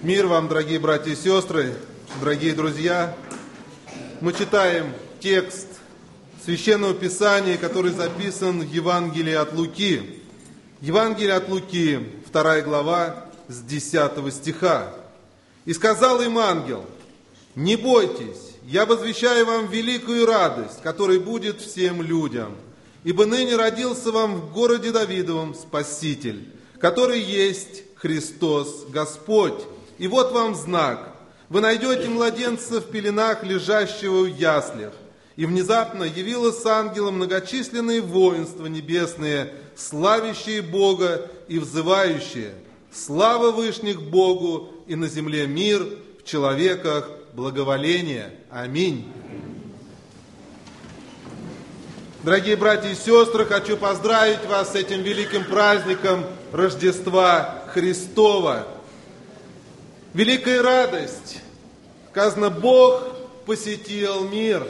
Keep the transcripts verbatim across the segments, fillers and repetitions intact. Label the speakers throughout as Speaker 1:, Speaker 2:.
Speaker 1: Мир вам, дорогие братья и сестры, дорогие друзья. Мы читаем текст Священного Писания, который записан в Евангелии от Луки. Евангелие от Луки, вторая глава, с десятого стиха. «И сказал им ангел: не бойтесь, я возвещаю вам великую радость, которая будет всем людям. Ибо ныне родился вам в городе Давидовом Спаситель, который есть Христос Господь. И вот вам знак. Вы найдете младенца в пеленах, лежащего в яслях». И внезапно явилось с ангелом многочисленные воинства небесные, славящие Бога и взывающие: слава вышних Богу, и на земле мир, в человеках благоволение. Аминь. Дорогие братья и сестры, хочу поздравить вас с этим великим праздником Рождества Христова. Великая радость. Сказано, Бог посетил мир.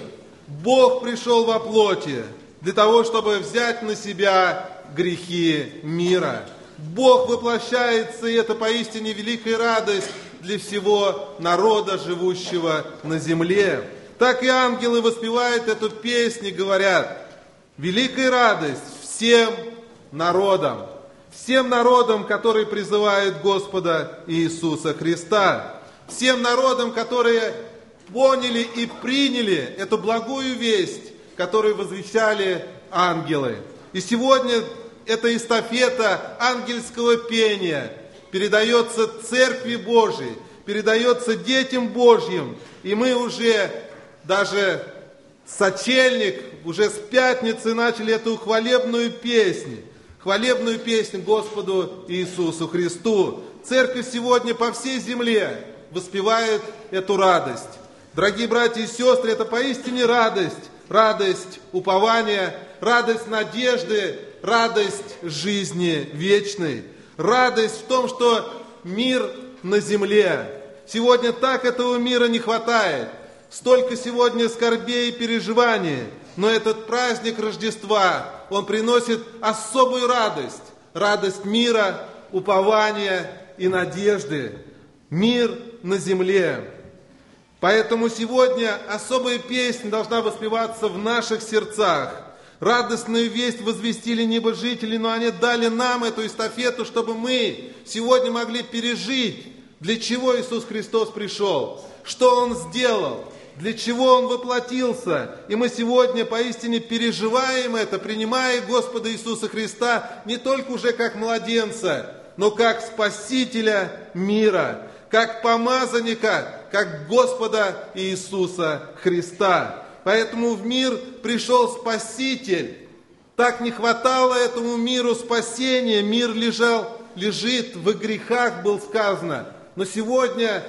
Speaker 1: Бог пришел во плоти для того, чтобы взять на себя грехи мира. Бог воплощается, и это поистине великая радость для всего народа, живущего на земле. Так и ангелы воспевают эту песню и говорят: великая радость всем народам, всем народам, которые призывают Господа Иисуса Христа, всем народам, которые поняли и приняли эту благую весть, которую возвещали ангелы. И сегодня эта эстафета ангельского пения передается Церкви Божией, передается детям Божьим. И мы уже даже сочельник, уже с пятницы начали эту хвалебную песню, хвалебную песню Господу Иисусу Христу. Церковь сегодня по всей земле воспевает эту радость. Дорогие братья и сестры, это поистине радость, радость упования, радость надежды, радость жизни вечной, радость в том, что мир на земле. Сегодня так этого мира не хватает, столько сегодня скорбей и переживаний, но этот праздник Рождества, он приносит особую радость, радость мира, упования и надежды, мир на земле. Поэтому сегодня особая песня должна воспеваться в наших сердцах. Радостную весть возвестили небожители, но они дали нам эту эстафету, чтобы мы сегодня могли пережить, для чего Иисус Христос пришел, что Он сделал, для чего Он воплотился. И мы сегодня поистине переживаем это, принимая Господа Иисуса Христа не только уже как младенца, но как Спасителя мира, как помазанника, как Господа Иисуса Христа. Поэтому в мир пришел Спаситель. Так не хватало этому миру спасения. Мир лежал, лежит в грехах, было сказано. Но сегодня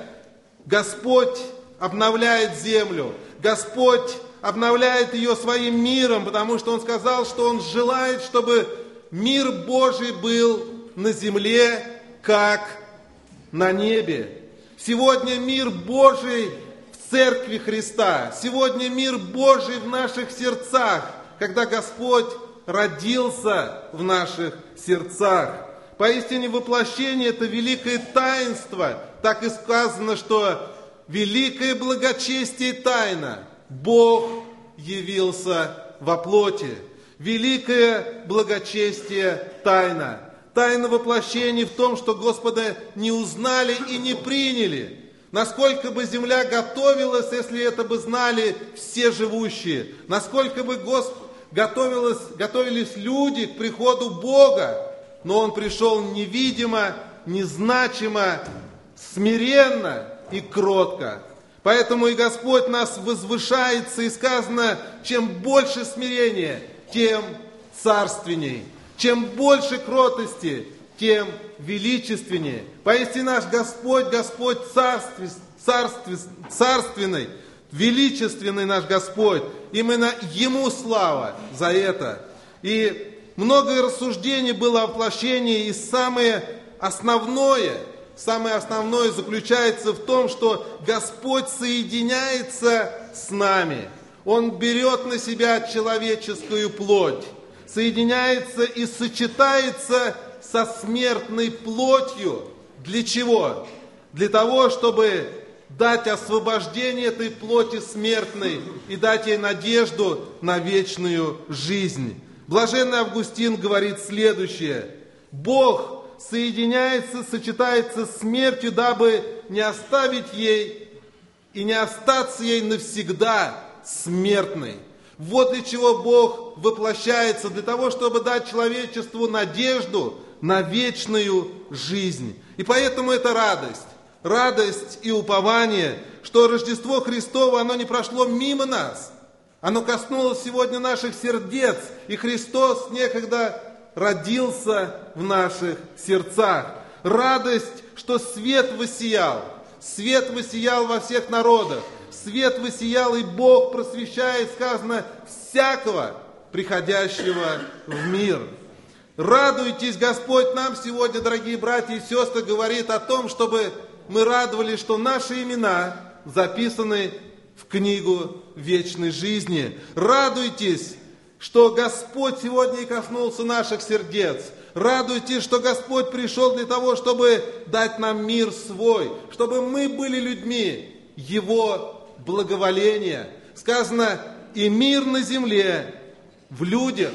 Speaker 1: Господь обновляет землю. Господь обновляет ее своим миром, потому что Он сказал, что Он желает, чтобы мир Божий был на земле, как на небе. Сегодня мир Божий в Церкви Христа. Сегодня мир Божий в наших сердцах, когда Господь родился в наших сердцах. Поистине воплощение – это великое таинство. Так и сказано, что великое благочестие тайна. Бог явился во плоти. Великое благочестие тайна. Тайна воплощения в том, что Господа не узнали и не приняли. Насколько бы земля готовилась, если это бы знали все живущие. Насколько бы Госп... готовилось, готовились люди к приходу Бога. Но Он пришел невидимо, незначимо, смиренно и кротко. Поэтому и Господь нас возвышается, и сказано, чем больше смирения, тем царственней. Чем больше кротости, тем величественнее. Поистине наш Господь, Господь царстве, царстве, царственный, величественный наш Господь. Именно Ему слава за это. И многое рассуждений было о воплощении, и самое основное, самое основное заключается в том, что Господь соединяется с нами. Он берет на себя человеческую плоть, соединяется и сочетается со смертной плотью. Для чего? для того, чтобы дать освобождение этой плоти смертной и дать ей надежду на вечную жизнь. Блаженный Августин говорит следующее: Бог соединяется, сочетается с смертью, дабы не оставить ей и не остаться ей навсегда смертной. Вот для чего Бог воплощается, для того, чтобы дать человечеству надежду на вечную жизнь. И поэтому это радость. Радость и упование, что Рождество Христово, оно не прошло мимо нас. Оно коснулось сегодня наших сердец, и Христос некогда родился в наших сердцах. Радость, что свет воссиял. Свет воссиял во всех народах. Свет воссиял, и Бог просвещает, сказано, всякого приходящего в мир. Радуйтесь, Господь нам сегодня, дорогие братья и сестры, говорит о том, чтобы мы радовались, что наши имена записаны в книгу вечной жизни. Радуйтесь, что Господь сегодня и коснулся наших сердец. Радуйтесь, что Господь пришел для того, чтобы дать нам мир свой, чтобы мы были людьми Его благоволения. Сказано, и мир на земле, в людях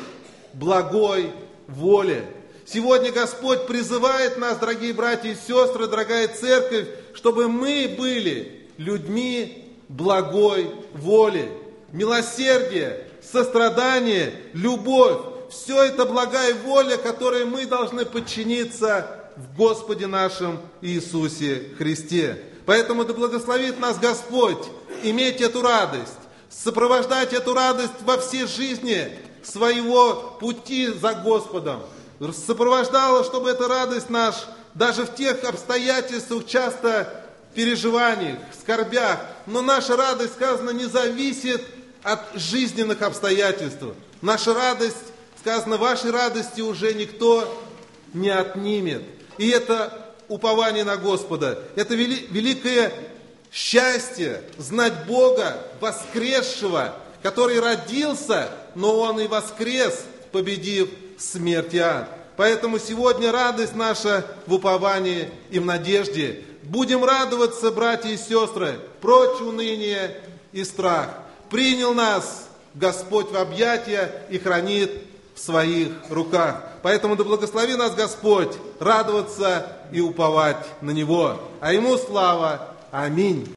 Speaker 1: благой воле. Сегодня Господь призывает нас, дорогие братья и сестры, дорогая церковь, чтобы мы были людьми благой воли. Милосердие, сострадание, любовь – все это благая воля, которой мы должны подчиниться в Господе нашем Иисусе Христе. Поэтому да благословит нас Господь иметь эту радость, сопровождать эту радость во всей жизни своего пути за Господом. Сопровождала, чтобы эта радость наш даже в тех обстоятельствах, часто переживаниях, скорбях, но наша радость, сказано, не зависит от жизненных обстоятельств. Наша радость, сказано, вашей радости уже никто не отнимет. И это упование на Господа, это вели, великое счастье знать Бога воскресшего, который родился, но Он и воскрес, победив смерть и ад. Поэтому сегодня радость наша в уповании и в надежде. Будем радоваться, братья и сестры, прочь уныние и страх. Принял нас Господь в объятия и хранит в своих руках. Поэтому да благослови нас Господь радоваться и уповать на Него. А Ему слава. Аминь.